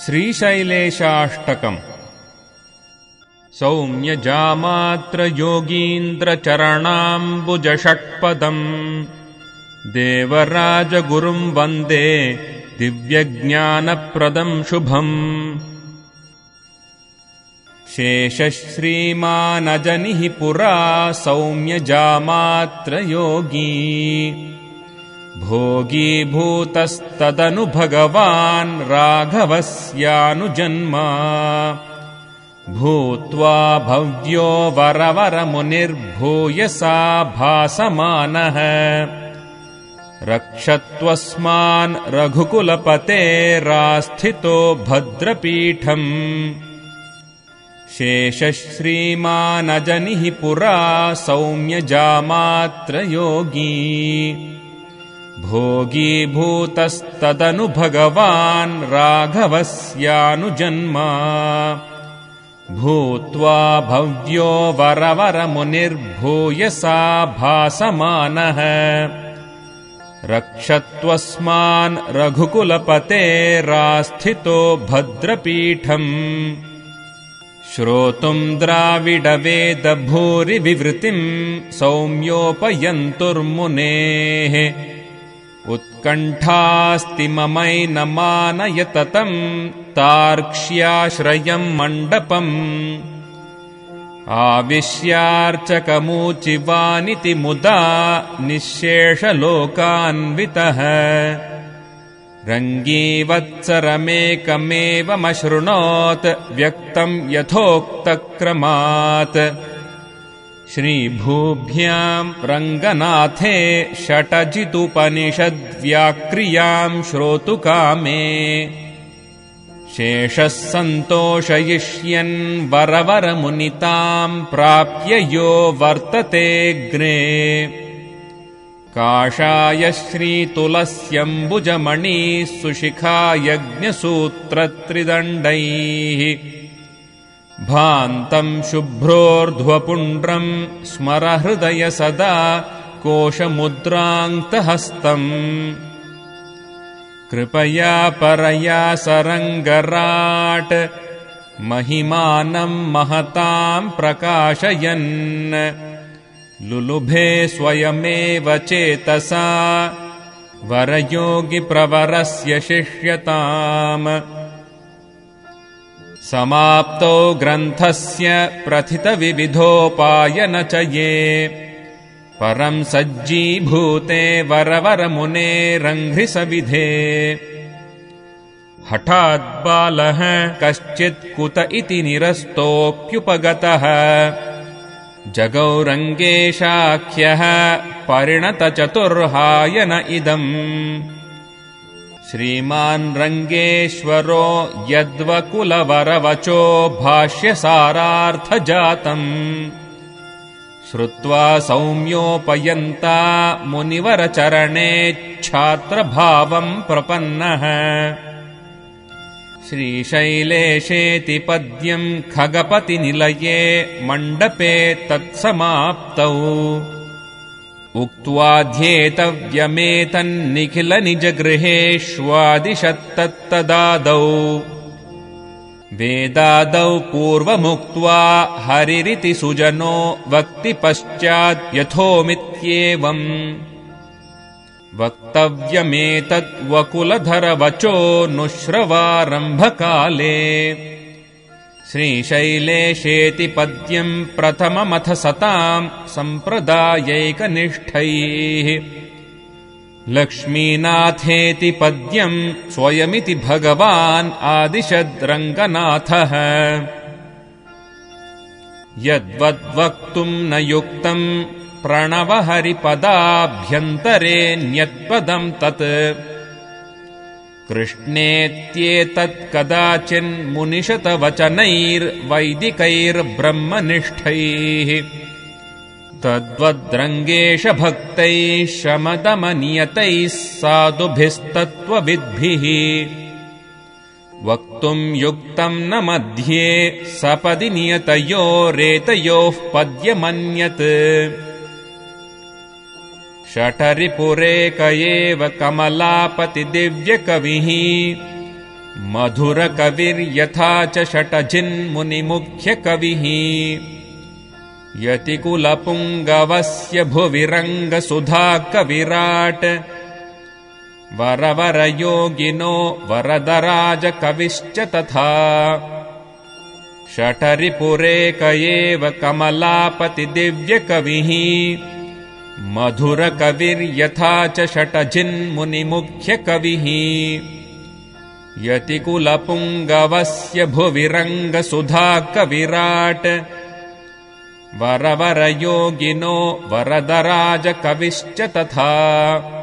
श्रीशैलेशाष्टकम्। सौम्यजामात्रयोगीन्द्रचरणाम्बुजषट्पदम् देवराजगुरुम् वन्दे दिव्यज्ञानप्रदम् शुभम्। शेषश्रीमानजनिः पुरा सौम्यजामात्रयोगी भोगीभूतस्तदनु भगवान् राघवस्यानुजन्मा भूत्वा भव्यो वरवरमुनिर्भूयसा भासमानः रक्षत्वस्मान् रघुकुलपतेरास्थितो भद्रपीठम्। शेषश्रीमानजनिः पुरा सौम्यजामात्रयोगी भोगीभूतस्तदनु भगवान् राघवस्यानुजन्मा भूत्वा भव्यो वरवरमुनिर्भूयसा भासमानः रक्षत्वस्मान् रघुकुलपतेरास्थितो भद्रपीठम्। श्रोतुम् द्राविडवेदभूरिविवृतिम् सौम्योपयन्तुर्मुनेः उत्कण्ठास्ति ममैनमानयततम् तार्क्ष्याश्रयम् मण्डपम्। आविश्यार्चकमूचिवानिति मुदा निःशेषलोकान्वितः रङ्गीवत्सरमेकमेवमशृणोत् व्यक्तम् यथोक्तक्रमात्। श्रीभूभ्याम् रङ्गनाथे षटजिदुपनिषद्व्याक्रियाम् श्रोतुकामे शेषः सन्तोषयिष्यन् वरवरमुनिताम् प्राप्य यो वर्ततेऽग्रे। काषाय श्रीतुलस्यम्बुजमणिः सुशिखायज्ञसूत्रत्रिदण्डैः भान्तम् शुभ्रोर्ध्वपुण्ड्रम् स्मरहृदय सदा कोशमुद्राङ्क्तहस्तम्। कृपया परया सरङ्गराट् महिमानम् महताम् प्रकाशयन् लुलुभे स्वयमेव चेतसा वरयोगिप्रवरस्य शिष्यताम्। समाप्तौ ग्रन्थस्य प्रथितविविधोपायनचये परम् सज्जीभूते वरवरमुनेरङ्घ्रिसविधे। हठाद्बालः कश्चित् कुत इति निरस्तोऽप्युपगतः जगौरङ्गेशाख्यः परिणतचतुर्हायन इदम्। श्रीमान् रङ्गेश्वरो यद्वकुलवरवचो भाष्यसारार्थजातम् श्रुत्वा सौम्योपयन्ता मुनिवरचरणे छात्रभावम् प्रपन्नः। श्रीशैलेशेति पद्यम् खगपतिनिलये मण्डपे तत्समाप्तौ उक्त्वाध्येतव्यमेतन्निखिलनिजगृहेष्वादिशत्तत्तदादौ वेदादौ पूर्वमुक्त्वा हरिरिति सुजनो वक्ति पश्चात् यथोमित्येवम्। वक्तव्यमेतद्वकुलधरवचो नुश्रवारम्भकाले। श्रीशैलेशेति पद्यम् प्रथममथ सताम् सम्प्रदायैकनिष्ठैः। लक्ष्मीनाथेति पद्यम् स्वयमिति भगवान् आदिशद्रङ्गनाथः। यद्वद्वक्तुम् न युक्तम् प्रणवहरिपदाभ्यन्तरेऽन्यत्पदम् तत् कृष्णेत्येतत् कदाचिन्मुनिशतवचनैर्वैदिकैर्ब्रह्मनिष्ठैः तद्वद्रङ्गेशभक्तैः शमदमनियतैः साधुभिस्तत्त्वविद्भिः। वक्तुम् युक्तम् न मध्ये सपदि नियतयोरेतयोः पद्यमन्यत्। षठरिपुरेक एव कमलापतिदिव्यकविः मधुरकविर्यथा च षट्जिन्मुनिमुख्यकविः यतिकुलपुङ्गवस्य भुवि रङ्गसुधाकविराट् वरवरयोगिनो वरदराजकविश्च तथा शठरिपुरेक एव कमलापतिदिव्यकविः मधुरकविर्यथा च षट्जिन्मुनिमुख्यकविः यतिकुलपुङ्गवस्य भुवि रङ्गसुधाकविराट् वरवरयोगिनो वरदराजकविश्च तथा।